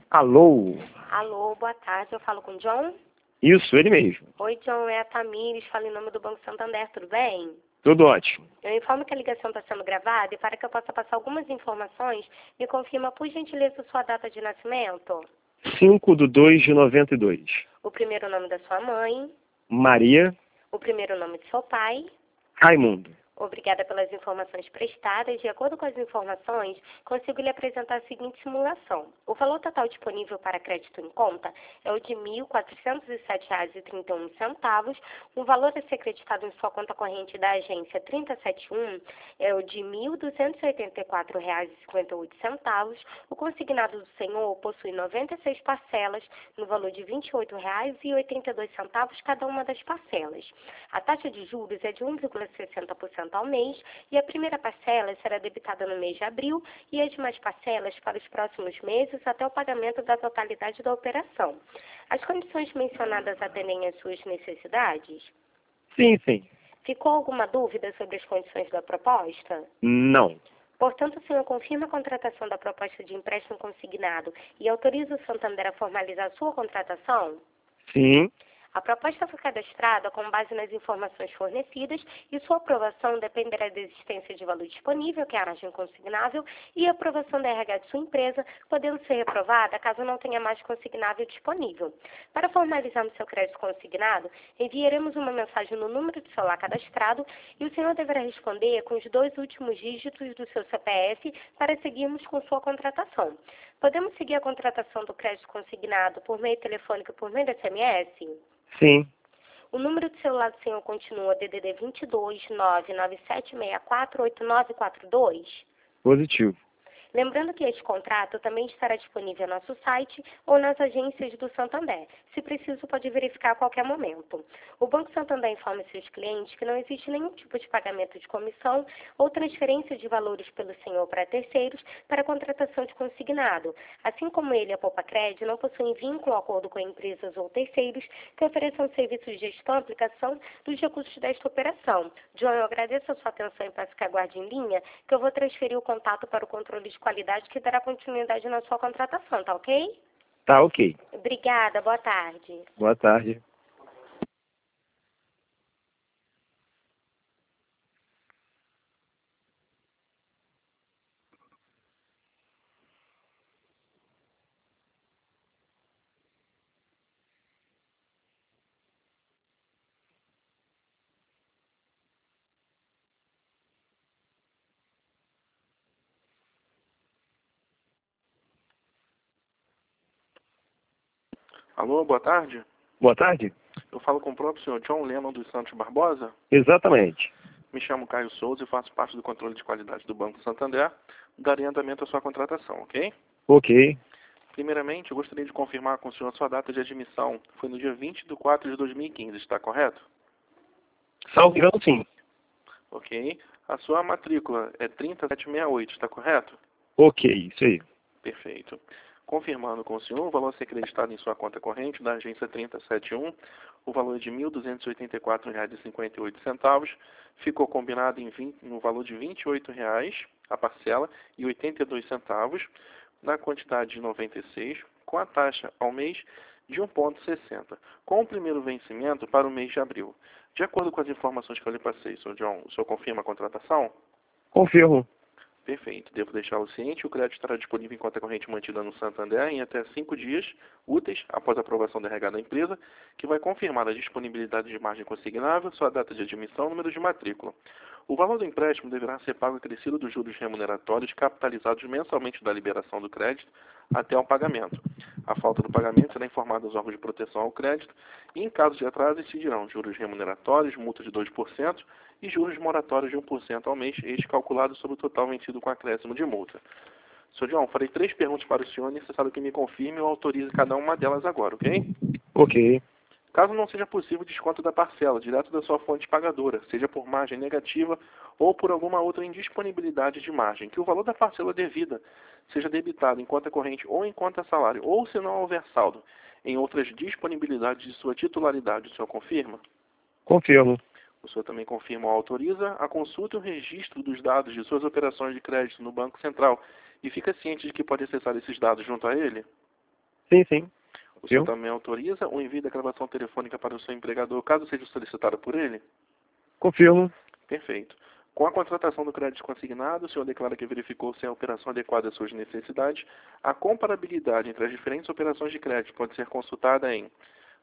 Alô? Alô, boa tarde, eu falo com o John? Isso, ele mesmo. Oi, John, é a Tamires, falo em nome do Banco Santander, tudo bem? Tudo ótimo. Eu informo que a ligação está sendo gravada e para que eu possa passar algumas informações, me confirma, por gentileza, sua data de nascimento. 5/2/92. O primeiro nome da sua mãe, Maria o primeiro nome do seu pai. Raimundo. Obrigada pelas informações prestadas. De acordo com as informações, consigo lhe apresentar a seguinte simulação. O valor total disponível para crédito em conta é o de R$ 1.407,31. O valor a ser creditado em sua conta corrente da agência 3071 é o de R$ 1.284,58. O consignado do senhor possui 96 parcelas no valor de R$ 28,82 cada uma das parcelas. A taxa de juros é de 1,60% ao mês e a primeira parcela será debitada no mês de abril e as demais parcelas para os próximos meses até o pagamento da totalidade da operação. As condições mencionadas atendem às suas necessidades? Sim, sim. Ficou alguma dúvida sobre as condições da proposta? Não. Portanto, o senhor confirma a contratação da proposta de empréstimo consignado e autoriza o Santander a formalizar a sua contratação? Sim. A proposta foi cadastrada com base nas informações fornecidas e sua aprovação dependerá da existência de valor disponível, que é a margem consignável, e a aprovação da RH de sua empresa, podendo ser reprovada caso não tenha mais consignável disponível. Para formalizarmos seu crédito consignado, enviaremos uma mensagem no número de celular cadastrado e o senhor deverá responder com os 2 últimos dígitos do seu CPF para seguirmos com sua contratação. Podemos seguir a contratação do crédito consignado por meio telefônico e por meio de SMS? Sim. O número de celular do senhor continua DDD 22 99764 8942? Positivo. Lembrando que este contrato também estará disponível no nosso site ou nas agências do Santander. Se preciso, pode verificar a qualquer momento. O Banco Santander informa seus clientes que não existe nenhum tipo de pagamento de comissão ou transferência de valores pelo senhor para terceiros para a contratação de consignado. Assim como ele e a Poupa Crédito não possuem vínculo ou acordo com empresas ou terceiros que ofereçam serviços de gestão e aplicação dos recursos desta operação. John, eu agradeço a sua atenção e peço que aguarde em linha, que eu vou transferir o contato para o controle de qualidade que dará continuidade na sua contratação, tá ok? Tá ok. Obrigada, boa tarde. Boa tarde. Alô, boa tarde. Boa tarde? Eu falo com o próprio senhor John Lennon dos Santos Barbosa. Exatamente. Me chamo Caio Souza e faço parte do controle de qualidade do Banco Santander. Darei andamento à sua contratação, ok? Ok. Primeiramente, eu gostaria de confirmar com o senhor a sua data de admissão. Foi no dia 20/4/2015, está correto? Salvo engano, sim. Ok. A sua matrícula é 30768, está correto? Ok, isso aí. Perfeito. Confirmando com o senhor, o valor a ser creditado em sua conta corrente da agência 3071, o valor é de R$ 1.284,58, ficou combinado no valor de R$ 28,00 a parcela e 82 centavos, na quantidade de 96, com a taxa ao mês de 1,60, com o primeiro vencimento para o mês de abril. De acordo com as informações que eu lhe passei, Sr. John, o senhor confirma a contratação? Confirmo. Perfeito. Devo deixá-lo ciente. O crédito estará disponível em conta corrente mantida no Santander em até 5 dias úteis após a aprovação da RH da empresa, que vai confirmar a disponibilidade de margem consignável, sua data de admissão e número de matrícula. O valor do empréstimo deverá ser pago acrescido dos juros remuneratórios capitalizados mensalmente da liberação do crédito até ao pagamento. A falta do pagamento será informada aos órgãos de proteção ao crédito e, em caso de atraso, incidirão juros remuneratórios, multa de 2% e juros moratórios de 1% ao mês, este calculado sobre o total vencido com acréscimo de multa. Sr. John, farei 3 perguntas para o senhor, é necessário que me confirme ou autorize cada uma delas agora, ok? Ok. Caso não seja possível desconto da parcela, direto da sua fonte pagadora, seja por margem negativa ou por alguma outra indisponibilidade de margem, que o valor da parcela devida seja debitado em conta corrente ou em conta salário, ou se não houver saldo, em outras disponibilidades de sua titularidade, o senhor confirma? Confirmo. O senhor também confirma ou autoriza a consulta e o registro dos dados de suas operações de crédito no Banco Central e fica ciente de que pode acessar esses dados junto a ele? Sim, sim. O senhor Eu? também autoriza o envio da gravação telefônica para o seu empregador, caso seja solicitado por ele? Confirmo. Perfeito. Com a contratação do crédito consignado, o senhor declara que verificou se a operação adequada às suas necessidades. A comparabilidade entre as diferentes operações de crédito pode ser consultada em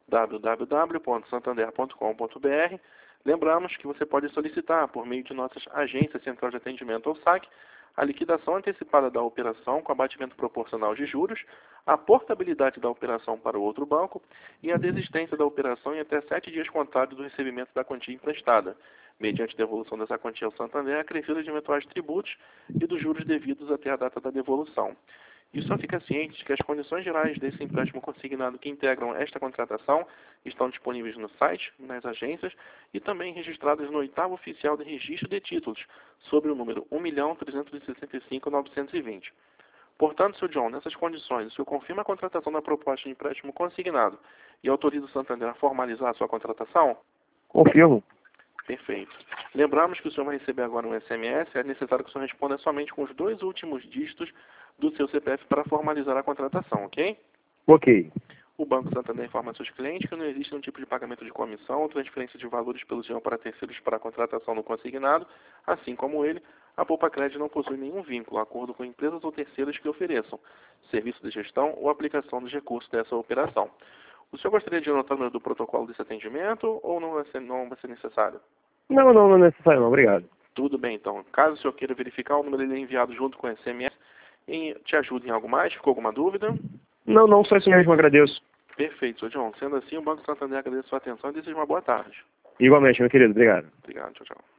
www.santander.com.br. Lembramos que você pode solicitar, por meio de nossas agências Central de Atendimento ou SAC, a liquidação antecipada da operação com abatimento proporcional de juros, a portabilidade da operação para o outro banco e a desistência da operação em até 7 dias contados do recebimento da quantia emprestada, mediante devolução dessa quantia ao Santander, acrescida de eventuais tributos e dos juros devidos até a data da devolução. E só fica ciente de que as condições gerais desse empréstimo consignado que integram esta contratação estão disponíveis no site, nas agências e também registradas no 8º Oficial de Registro de Títulos, sobre o número 1.365.920. Portanto, Sr. John, nessas condições, o senhor confirma a contratação da proposta de empréstimo consignado e autoriza o Santander a formalizar a sua contratação? Confirmo. Perfeito. Lembramos que o senhor vai receber agora um SMS, é necessário que o senhor responda somente com os 2 últimos dígitos do seu CPF para formalizar a contratação, ok? Ok. O Banco Santander informa seus clientes que não existe nenhum tipo de pagamento de comissão ou transferência de valores pelo senhor para terceiros para a contratação no consignado, assim como ele, a Poupa Crédito não possui nenhum vínculo, acordo com empresas ou terceiros que ofereçam serviço de gestão ou aplicação dos recursos dessa operação. O senhor gostaria de anotar o número do protocolo desse atendimento ou não vai ser necessário? Não é necessário não. Obrigado. Tudo bem, então. Caso o senhor queira verificar, o número ele é enviado junto com o SMS. Te ajuda em algo mais? Ficou alguma dúvida? Não, só isso mesmo. Agradeço. Perfeito, Sr. John. Sendo assim, o Banco Santander agradece a sua atenção e deseja uma boa tarde. Igualmente, meu querido. Obrigado. Obrigado, tchau, tchau.